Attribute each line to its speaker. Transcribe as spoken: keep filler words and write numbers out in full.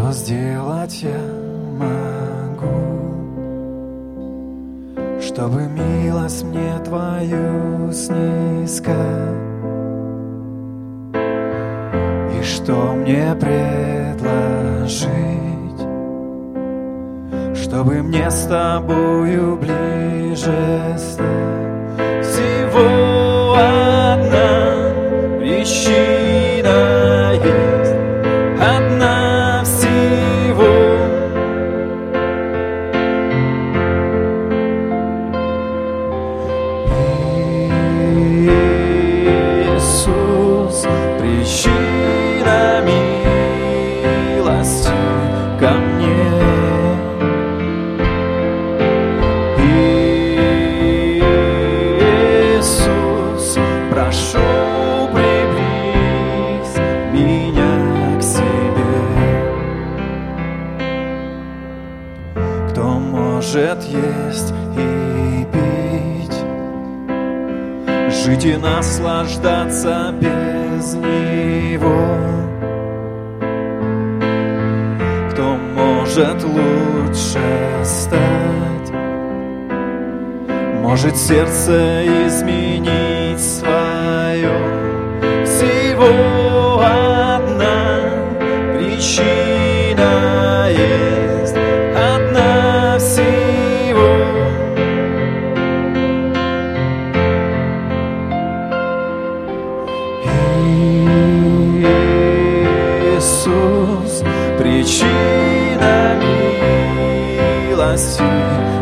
Speaker 1: Что сделать я могу, чтобы милость мне Твою снискать? И что мне предложить, чтобы мне с Тобою ближе стать? Всего одна причина есть, одна всего. Иисус, причина милости ко мне. Иисус, прошу, приблизь меня к себе. Кто может есть и пить, жить и наслаждаться без Него? Кто может лучше стать, может сердце изменить свое? Всего одна причина есть, одна всего. Иисус, причина милости